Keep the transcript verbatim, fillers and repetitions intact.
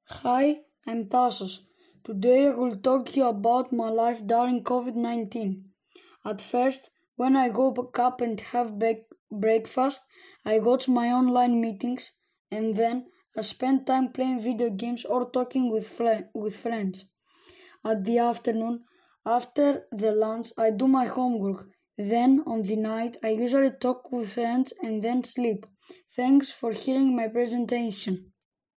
Hi, I'm Tassos. Today I will talk to you about my life during COVID nineteen. At first, when I woke up and have bec- breakfast, I go to my online meetings and then I spend time playing video games or talking with, fri- with friends. At the afternoon, after the lunch, I do my homework. Then, on the night, I usually talk with friends and then sleep. Thanks for hearing my presentation.